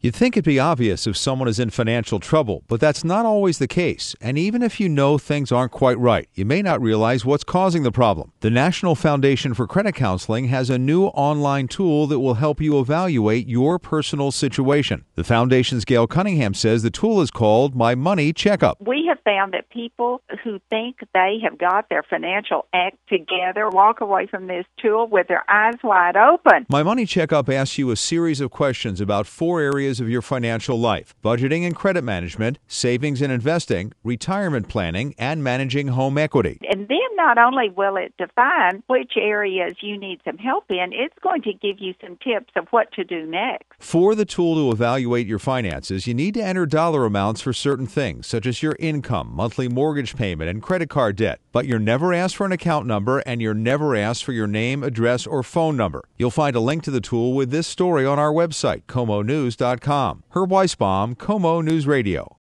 You'd think it'd be obvious if someone is in financial trouble, but that's not always the case. And even if you know things aren't quite right, you may not realize what's causing the problem. The National Foundation for Credit Counseling has a new online tool that will help you evaluate your personal situation. The Foundation's Gail Cunningham says the tool is called My Money Checkup. We have found that people who think they have got their financial act together walk away from this tool with their eyes wide open. My Money Checkup asks you a series of questions about 4 areas of your financial life: budgeting and credit management, savings and investing, retirement planning, and managing home equity. And then not only will it define which areas you need some help in, it's going to give you some tips of what to do next. For the tool to evaluate your finances, you need to enter dollar amounts for certain things, such as your income, monthly mortgage payment, and credit card debt. But you're never asked for an account number, and you're never asked for your name, address, or phone number. You'll find a link to the tool with this story on our website, KomoNews.com. Herb Weisbaum, KOMO News Radio.